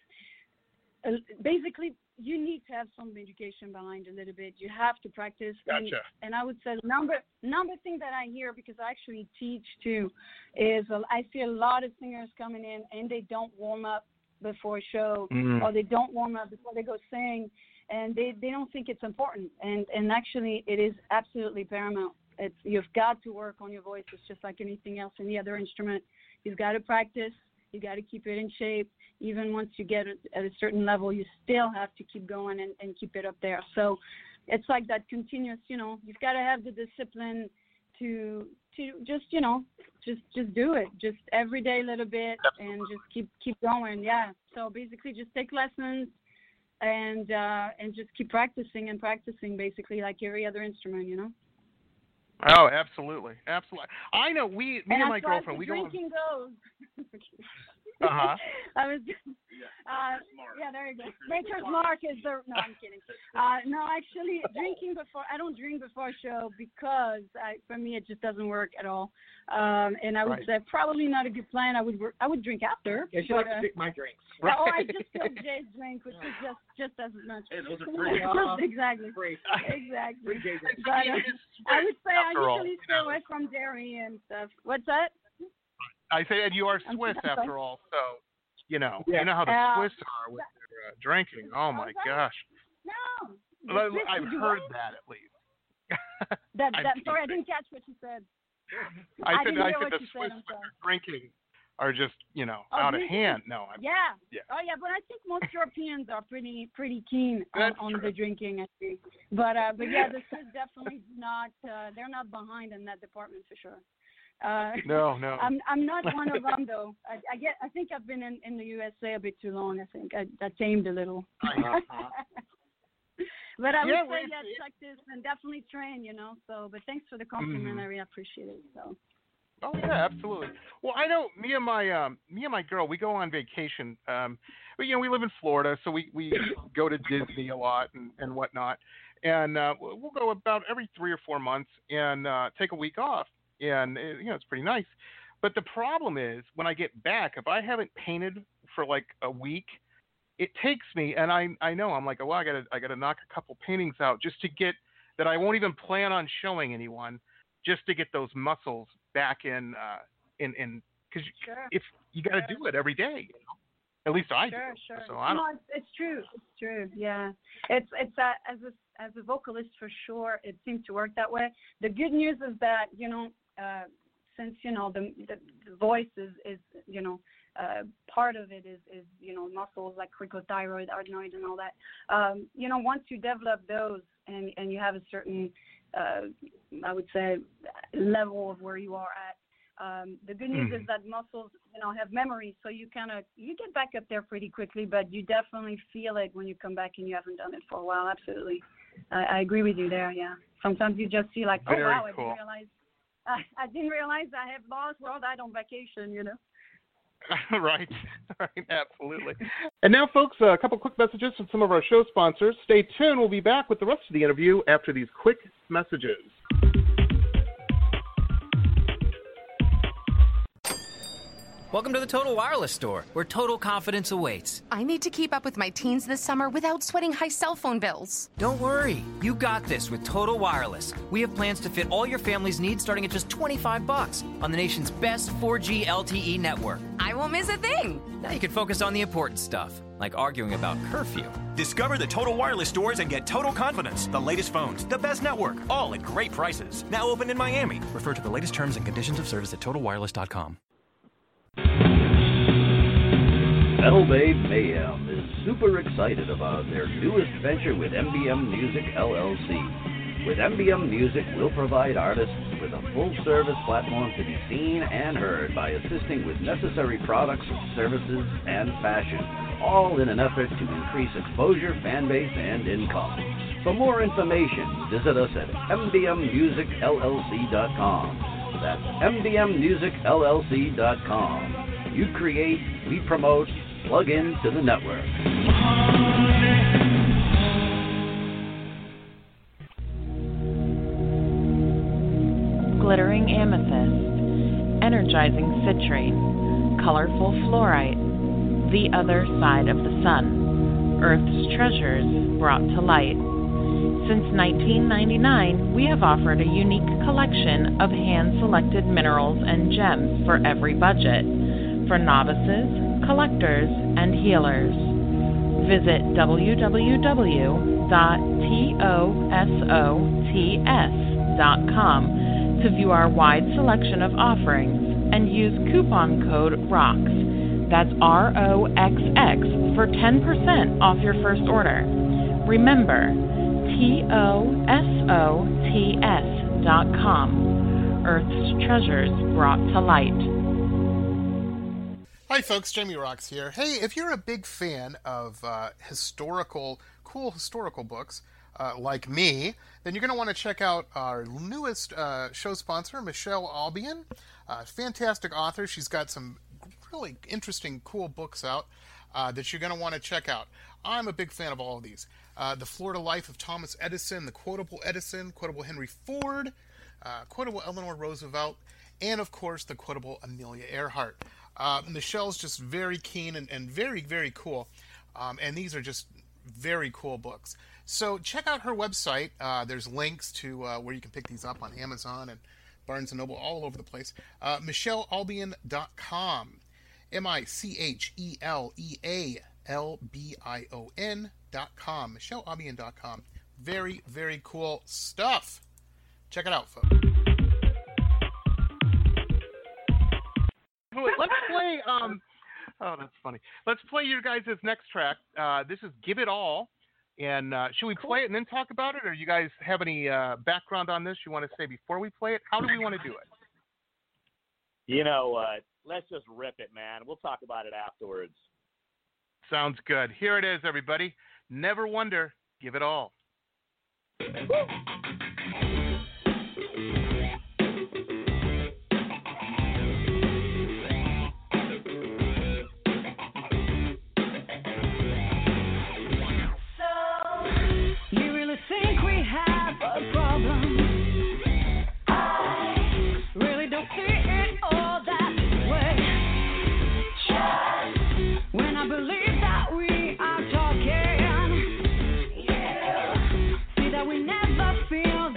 basically, you need to have some education behind a little bit. You have to practice. Gotcha. And I would say number thing that I hear, because I actually teach too, is I see a lot of singers coming in and they don't warm up before a show, or they don't warm up before they go sing, and they don't think it's important. And actually, it is absolutely paramount. You've got to work on your voice. It's just like anything else, any other instrument. You've got to practice. You got to keep it in shape. Even once you get at a certain level, you still have to keep going and keep it up there. So it's like that continuous, you've got to have the discipline to just, just do it. Just every day a little bit and just keep going. Yeah. So basically just take lessons and just keep practicing and practicing, basically like every other instrument, Oh, absolutely. Absolutely. I know me and my girlfriend, we go on. Drinking goes. Uh-huh. I was yeah, there you go. Maker's Mark is the, no, I'm kidding. No, actually, I don't drink before a show because for me it just doesn't work at all. And I would say probably not a good plan. I would drink after. Yeah, she likes to drink my drinks. Right. Oh, I just killed Jay's drink, which is just as much. Hey, those are free. Exactly. Free. Exactly. But I would say I usually stay away from dairy and stuff. What's that? I said you are Swiss after all, so you know how the Swiss are with their drinking. Oh my gosh! No, I've heard that at least. Sorry, I didn't catch what you said. I said the Swiss with their drinking are just out of hand. No. Yeah. Oh yeah, but I think most Europeans are pretty keen on the drinking. I think. But yeah, the Swiss definitely not. They're not behind in that department for sure. No. I'm not one of them though. I think I've been in the USA a bit too long. I think I tamed a little. But I would say check this and definitely train. So, but thanks for the compliment. I really appreciate it. So. Oh yeah, absolutely. Well, I know me and my girl, we go on vacation. But we live in Florida, so we go to Disney a lot and whatnot. And we'll go about every 3 or 4 months and take a week off. And it's pretty nice. But the problem is when I get back, if I haven't painted for like a week, it takes me, and I know I'm like, well, I gotta knock a couple paintings out just to get that. I won't even plan on showing anyone, just to get those muscles back in because if you got to do it every day, at least I do. Sure. So I don't. No, it's true. It's true. Yeah, it's as a vocalist for sure, it seems to work that way. The good news is that since the voice is part of it is muscles like cricothyroid, adenoid, and all that. Once you develop those and you have a certain I would say level of where you are at. The good news is that muscles, have memory, so you get back up there pretty quickly, but you definitely feel it when you come back and you haven't done it for a while. Absolutely. I agree with you there, yeah. Sometimes you just feel like, Very wow, cool. I didn't realize I have lost all that on vacation, Right, absolutely. And now, folks, a couple quick messages from some of our show sponsors. Stay tuned. We'll be back with the rest of the interview after these quick messages. Welcome to the Total Wireless store, where total confidence awaits. I need to keep up with my teens this summer without sweating high cell phone bills. Don't worry. You got this with Total Wireless. We have plans to fit all your family's needs starting at just $25 on the nation's best 4G LTE network. I won't miss a thing. Now you can focus on the important stuff, like arguing about curfew. Discover the Total Wireless stores and get total confidence. The latest phones, the best network, all at great prices. Now open in Miami. Refer to the latest terms and conditions of service at TotalWireless.com. Metal Babe Mayhem is super excited about their newest venture with MBM Music LLC. With MDM Music, we'll provide artists with a full-service platform to be seen and heard by assisting with necessary products, services, and fashion, all in an effort to increase exposure, fan base, and income. For more information, visit us at mdmmusicllc.com. That's mdmmusicllc.com. You create, we promote, plug into the network. Glittering amethyst, energizing citrine, colorful fluorite, the other side of the sun, Earth's treasures brought to light. Since 1999, we have offered a unique collection of hand-selected minerals and gems for every budget, for novices, collectors, and healers. Visit www.tosots.com to view our wide selection of offerings and use coupon code ROXX, that's ROXX, for 10% off your first order. Remember, TOSOTS.com, Earth's treasures brought to light. Hi folks, Jamie Roxx here. Hey, if you're a big fan of cool historical books, like me, then you're going to want to check out our newest show sponsor, Michelle Albion. Fantastic author. She's got some really interesting, cool books out that you're going to want to check out. I'm a big fan of all of these. The Florida Life of Thomas Edison, The Quotable Edison, Quotable Henry Ford, Quotable Eleanor Roosevelt, and of course, The Quotable Amelia Earhart. Michelle's just very keen and very, very cool. And these are just very cool books. So check out her website. There's links to where you can pick these up on Amazon and Barnes & Noble, all over the place. MichelleAlbion.com. MichelleAlbion.com. MichelleAlbion.com. Very, very cool stuff. Check it out, folks. Let's play. Oh, that's funny. Let's play your guys' next track. This is "Give It All," and should we play it and then talk about it, or you guys have any background on this you want to say before we play it? How do we want to do it? You know what? Let's just rip it, man. We'll talk about it afterwards. Sounds good. Here it is, everybody. Never Wonder. Give it all. Feel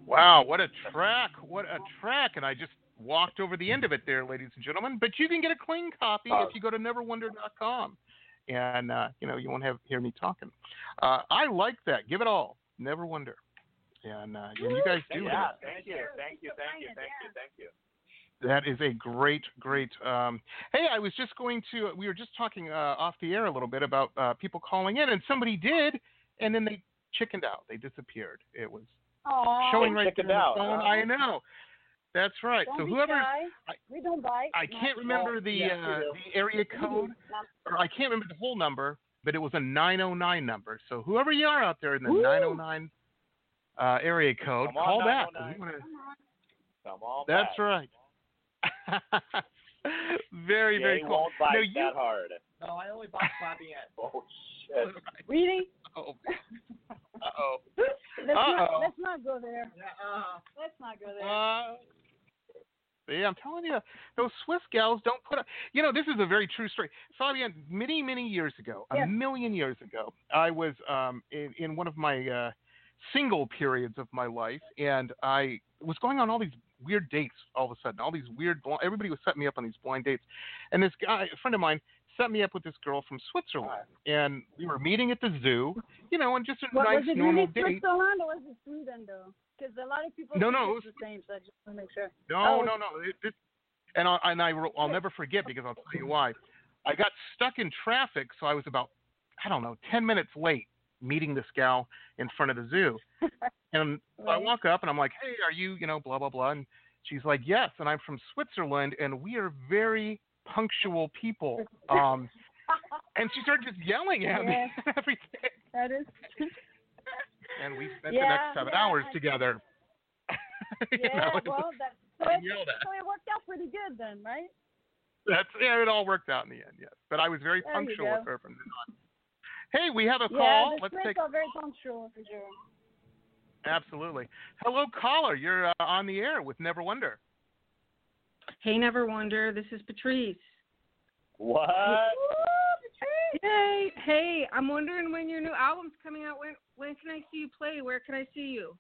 Wow, what a track. What a track. And I just walked over the end of it there, ladies and gentlemen. But you can get a clean copy if you go to neverwonder.com. And, you won't hear me talking. I like that. Give it all. Never Wonder. And you guys do Yeah, that. thank you. That is a great. Hey, I was just we were just talking off the air a little bit about people calling in, and somebody did, and then they chickened out. They disappeared. It was showing right there on the phone. I know. That's right. Don't so be whoever, shy. We don't bite. I can't remember the area code, or I can't remember the whole number, but it was a 909 number. So whoever you are out there in the 909 area code, call back. Come on That's back. right. Very cool. Won't bite now, that hard. No, I only bite Fabienne. Oh, shit. Really? Uh-oh. Let's not go there. Let's not go there. See, I'm telling you, those Swiss gals don't put up. This is a very true story. Fabienne, many years ago, a million years ago, I was in one of my single periods of my life, and I was going on all these weird dates all of a sudden. All these weird, everybody was setting me up on these blind dates. And this guy, a friend of mine, set me up with this girl from Switzerland. And we were meeting at the zoo, and just a nice, normal date. Was it Switzerland or was it Sweden, though? Because a lot of people think it's the same, so I just want to make sure. No. I'll never forget, because I'll tell you why. I got stuck in traffic, so I was about, 10 minutes late meeting this gal in front of the zoo. And I walk up and I'm like, hey, are you, blah, blah, blah. And she's like, yes. And I'm from Switzerland, and we are very punctual people. And she started just yelling at me and everything. That is. And we spent the next 7 hours together. So it worked out pretty good then, right? It all worked out in the end, yes. But I was very punctual with her from then on. Hey, we have a call. Let's take. Are very punctual for sure. Absolutely. Hello, caller. You're on the air with Never Wonder. Hey, Never Wonder. This is Patrice. What? Hey, I'm wondering when your new album's coming out. When can I see you play? Where can I see you?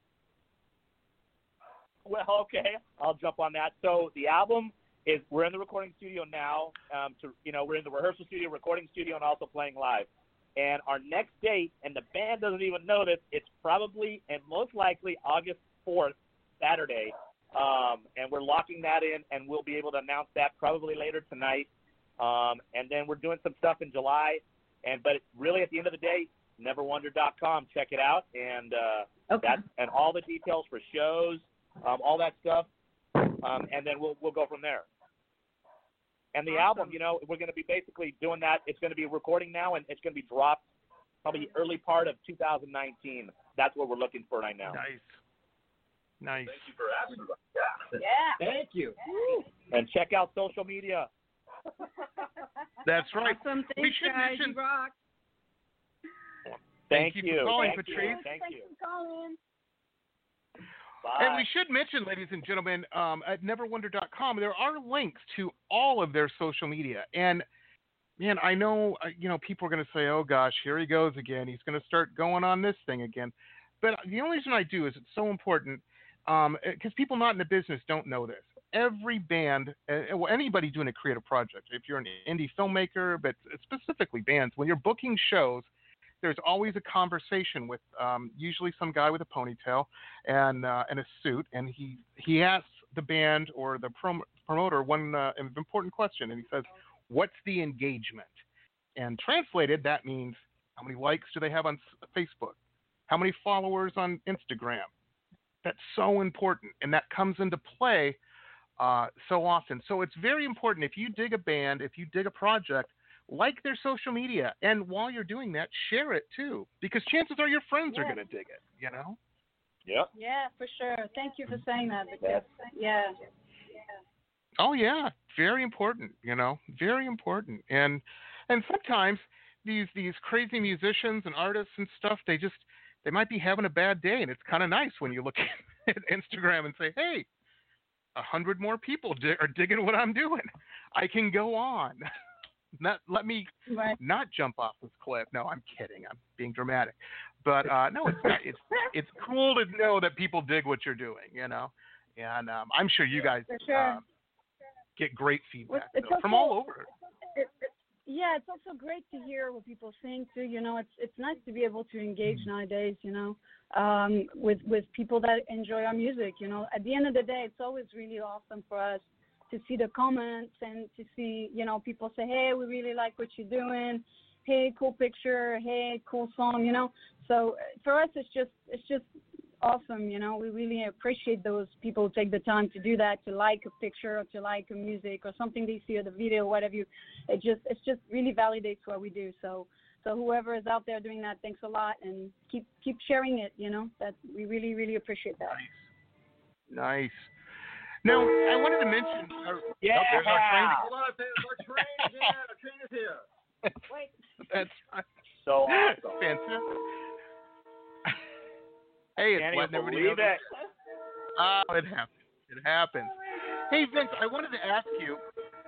Well, okay, I'll jump on that. So the album is, we're in the recording studio now. We're in the rehearsal studio, recording studio, and also playing live. And our next date, and the band doesn't even know this, it's probably and most likely August 4th, Saturday. And we're locking that in, and we'll be able to announce that probably later tonight. And then we're doing some stuff in July. But really, at the end of the day, neverwonder.com. Check it out. And and all the details for shows, all that stuff. And then we'll go from there. And the album, we're going to be basically doing that. It's going to be recording now, and it's going to be dropped probably early part of 2019. That's what we're looking for right now. Nice. Thank you for asking about that. Yeah. Thank you. And check out social media. That's right. Awesome. Thanks, we should guys. mention. You rock. Thank you you for calling, Thank Patrice. You. Thank you. Thanks for calling. Bye. And we should mention, ladies and gentlemen, at neverwonder.com, there are links to all of their social media. And, man, I know, people are going to say, oh, gosh, here he goes again. He's going to start going on this thing again. But the only reason I do is it's so important because people not in the business don't know this. Every band, anybody doing a creative project, if you're an indie filmmaker, but specifically bands, when you're booking shows, there's always a conversation with usually some guy with a ponytail and a suit, and he asks the band or the promoter one important question, and he says, what's the engagement? And translated, that means how many likes do they have on Facebook? How many followers on Instagram? That's so important, and that comes into play so often. So it's very important if you dig a band, if you dig a project, like their social media, and while you're doing that, share it too, because chances are your friends are going to dig it. Yep. Yeah, for sure. Thank you for saying that. Because, Oh yeah, very important. Very important. And sometimes these crazy musicians and artists and stuff, they might be having a bad day, and it's kind of nice when you look at Instagram and say, hey, 100 more people are digging what I'm doing. I can go on. Let me not jump off this cliff. No, I'm kidding. I'm being dramatic. But no, it's cool to know that people dig what you're doing, and I'm sure you guys get great feedback from all over. Yeah, it's also great to hear what people think too. It's nice to be able to engage nowadays. With people that enjoy our music. At the end of the day, it's always really awesome for us to see the comments and to see people say, hey, we really like what you're doing. Hey, cool picture. Hey, cool song. So for us, it's just awesome. We really appreciate those people who take the time to do that, to like a picture or to like a music or something they see or the video or whatever. It just really validates what we do. So whoever is out there doing that, thanks a lot, and keep sharing it. That we really, really appreciate that. Nice. Now, I wanted to mention. There's our train. Hold on, our train is here. Wait. That's right. So awesome. Fantastic. Hey, it's letting everybody know. Oh, it happens. Hey, Vince, I wanted to ask you.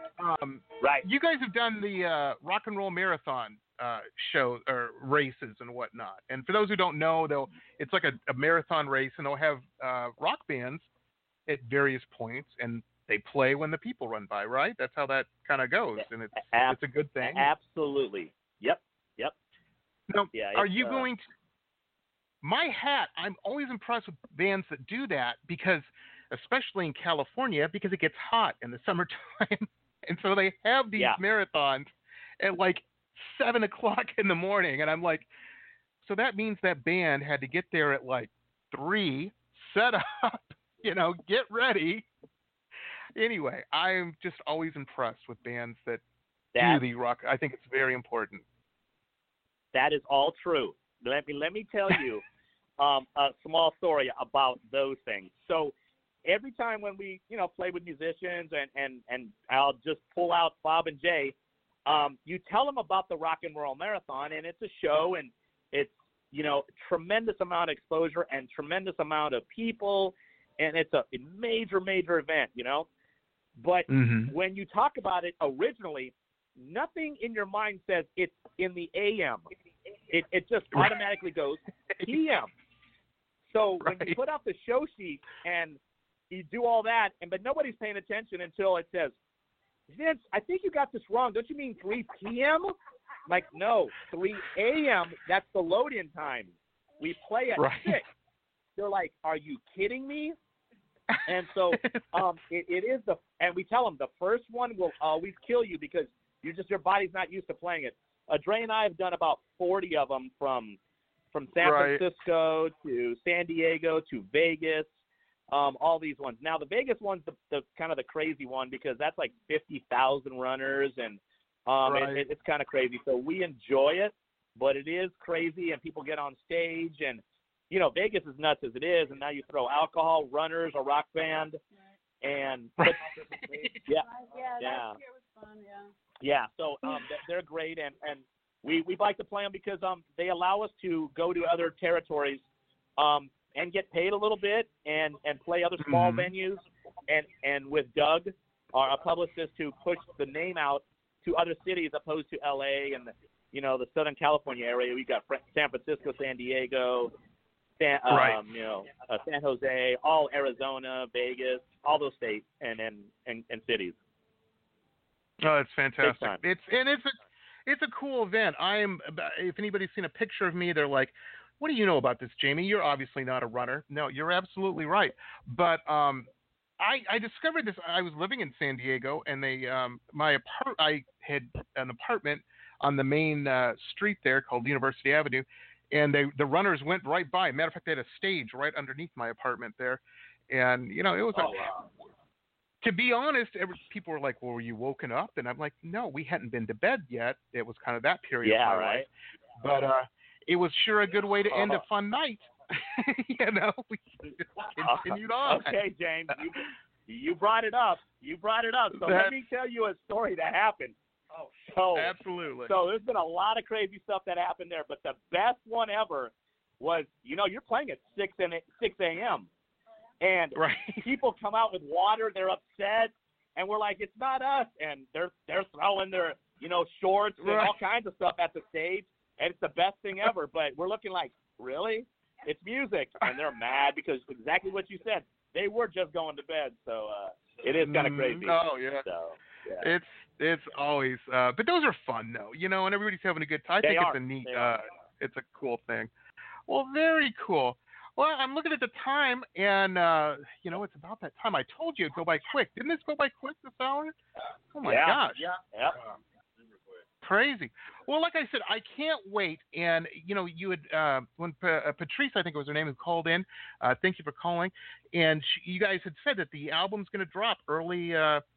Right. You guys have done the rock and roll marathon show or races and whatnot. And for those who don't know, it's like a marathon race, and they'll have rock bands at various points, and they play when the people run by. Right? That's how that kind of goes, and it's a good thing. Absolutely. Yep. Now, are you going to? My hat, I'm always impressed with bands that do that because, especially in California, because it gets hot in the summertime. And so they have these marathons at like 7 o'clock in the morning. And I'm like, so that means that band had to get there at like 3, set up, get ready. Anyway, I'm just always impressed with bands that do the rock. I think it's very important. That is all true. Let me tell you a small story about those things. So every time when we, play with musicians and I'll just pull out Bob and Jay, you tell them about the Rock and Roll Marathon, and it's a show, and it's, tremendous amount of exposure and tremendous amount of people, and it's a major, major event, But when you talk about it originally, nothing in your mind says it's in the AM. It just automatically goes PM. So when you put out the show sheet and you do all that, but nobody's paying attention until it says, Vince, I think you got this wrong. Don't you mean 3 p.m.? Like, no, 3 a.m., that's the load-in time. We play at 6. They're like, are you kidding me? And so it is and we tell them the first one will always kill you because your body's not used to playing it. Dre and I have done about 40 of them from San Francisco to San Diego to Vegas, all these ones. Now, the Vegas one's the kind of the crazy one because that's like 50,000 runners, and it's kind of crazy. So we enjoy it, but it is crazy, and people get on stage, and, Vegas is nuts as it is, and now you throw alcohol, runners, a rock band, and last year was fun, Yeah, so they're great, and we like to play them because they allow us to go to other territories and get paid a little bit and play other small venues, and with Doug, our publicist, to push the name out to other cities opposed to L.A. and the Southern California area. We got San Francisco, San Diego, San Jose, all Arizona, Vegas, all those states and cities. Oh, it's fantastic. It's a cool event. If anybody's seen a picture of me, they're like, what do you know about this, Jamie? You're obviously not a runner. No, you're absolutely right. But I discovered this. I was living in San Diego, and I had an apartment on the main street there called University Avenue, and the runners went right by. Matter of fact, they had a stage right underneath my apartment there, and it was to be honest, people were like, well, were you woken up? And I'm like, no, we hadn't been to bed yet. It was kind of that period of my life. But it was sure a good way to end a fun night. We continued on. Okay, James, you brought it up. So let me tell you a story that happened. Absolutely. So there's been a lot of crazy stuff that happened there, but the best one ever was, you're playing at 6 a.m., and people come out with water. They're upset, and we're like, "It's not us." And they're throwing their shorts and all kinds of stuff at the stage, and it's the best thing ever. But we're looking like, really? It's music. And they're mad because exactly what you said. They were just going to bed. So it is kind of crazy. Oh, yeah. So, yeah. It's always, but those are fun, though, and everybody's having a good time. I think it's a neat, it's a cool thing. Well, very cool. Well, I'm looking at the time, and, it's about that time. I told you it'd go by quick. Didn't this go by quick this hour? Oh, my gosh. Yeah, yeah. Crazy. Well, like I said, I can't wait. And, you had, when Patrice, I think it was her name, who called in, thank you for calling. And you guys had said that the album's going to drop early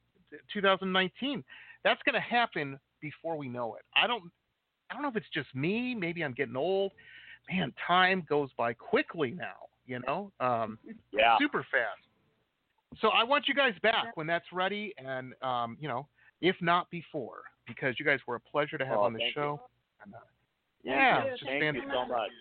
2019. That's going to happen before we know it. I don't know if it's just me. Maybe I'm getting old. Man, time goes by quickly now, super fast. So I want you guys back when that's ready, and, if not before, because you guys were a pleasure to have on the show. And, thank you so much.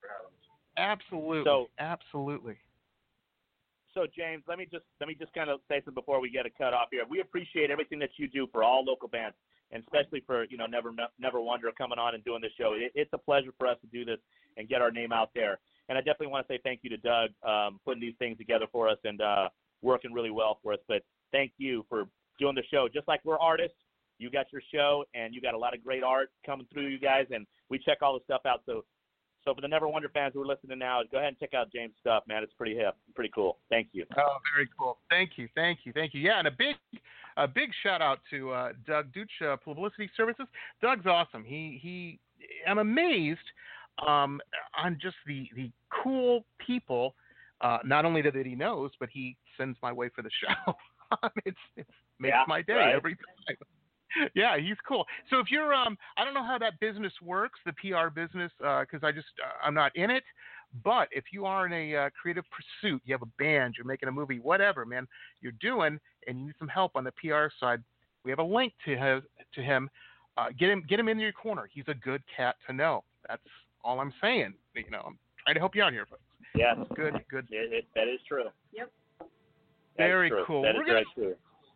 Absolutely. Absolutely. So, James, let me just kind of say something before we get a cut off here. We appreciate everything that you do for all local bands, and especially for Never Wonder coming on and doing this show. It's a pleasure for us to do this and get our name out there. And I definitely want to say thank you to Doug putting these things together for us and working really well for us. But thank you for doing the show. Just like we're artists, you got your show, and you got a lot of great art coming through, you guys, and we check all the stuff out. So for the Never Wonder fans who are listening now, go ahead and check out James' stuff, man. It's pretty hip, pretty cool. Thank you. Oh, very cool. Thank you. Yeah, and a big shout out to Doug Duch, Publicity Services. Doug's awesome. I'm amazed on just the cool people. Not only that he knows, but he sends my way for the show. It makes my day every time. Yeah, he's cool. So if you're, I don't know how that business works, the PR business, because I'm not in it. But if you are in a creative pursuit, you have a band, you're making a movie, whatever, man, you're doing, and you need some help on the PR side, we have a link to him. Get him in your corner. He's a good cat to know. That's all I'm saying. I'm trying to help you out here, folks. Yeah. Good. That is true. Yep. Very cool. That is very true.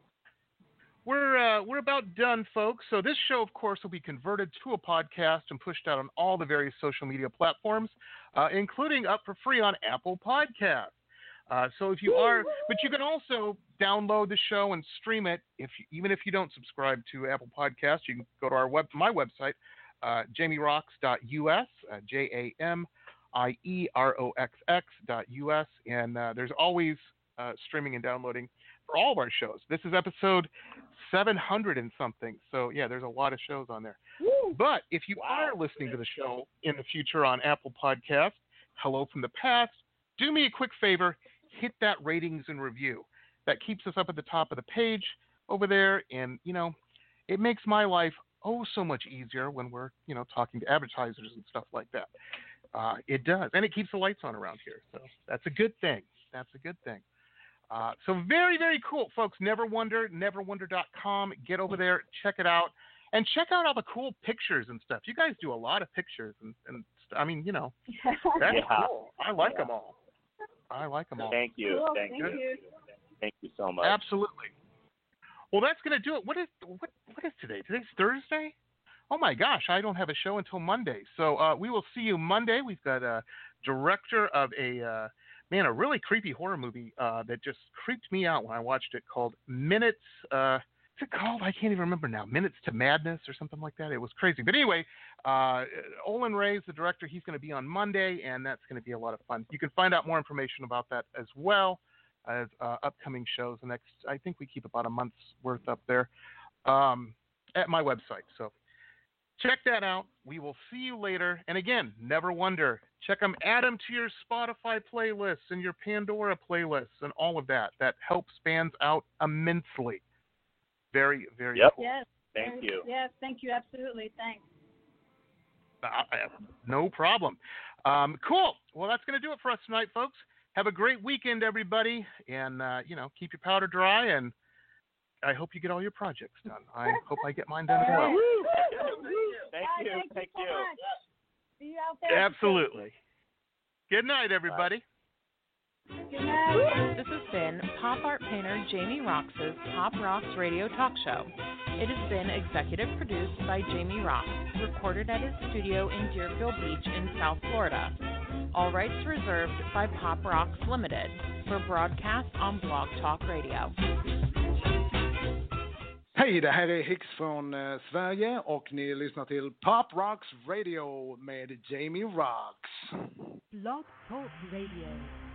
We're about done, folks. So this show, of course, will be converted to a podcast and pushed out on all the various social media platforms, including up for free on Apple Podcasts. So if you are, but you can also download the show and stream it. Even if you don't subscribe to Apple Podcasts, you can go to my website, JamieRoxx.us, JamieRoxx.us, and there's always streaming and downloading for all of our shows. This is episode 700 and something. So, yeah, there's a lot of shows on there. Woo! But if you are listening to the show in the future on Apple Podcasts, hello from the past, do me a quick favor, hit that ratings and review. That keeps us up at the top of the page over there, and, it makes my life so much easier when we're, talking to advertisers and stuff like that. It does, and it keeps the lights on around here. So that's a good thing. So very, very cool, folks. Never Wonder, neverwonder.com. Get over there, check it out, and check out all the cool pictures and stuff. You guys do a lot of pictures, and I mean, that's cool. I like them all. Thank you. Cool. Thank you. Thank you so much. Absolutely. Well, that's going to do it. What is today? Today's Thursday? Oh, my gosh, I don't have a show until Monday. So we will see you Monday. We've got a director of a really creepy horror movie that just creeped me out when I watched it, called Minutes. What's it called? I can't even remember now. Minutes to Madness or something like that. It was crazy. But anyway, Olin Ray's the director. He's going to be on Monday, and that's going to be a lot of fun. You can find out more information about that as well as upcoming shows. I think we keep about a month's worth up there at my website. So check that out. We will see you later. And again, Never Wonder. Check them. Add them to your Spotify playlists and your Pandora playlists and all of that. That helps bands out immensely. Very, very cool. Yes. Thank you. Yes, thank you. Absolutely. Thanks. No problem. Cool. Well, that's going to do it for us tonight, folks. Have a great weekend, everybody. And, keep your powder dry. And I hope you get all your projects done. I hope I get mine done as well. Thank you. Thank you. See you out there. Absolutely. Good night, everybody. Good night. This has been pop art painter Jamie Roxx's Pop Rocks Radio Talk Show. It has been executive produced by Jamie Roxx, recorded at his studio in Deerfield Beach in South Florida. All rights reserved by Pop Rocks Limited for broadcast on Blog Talk Radio. Hej, det här är Hicks från Sverige och ni lyssnar till Pop Rocks Radio med Jamie Rocks. Blog Talk Radio.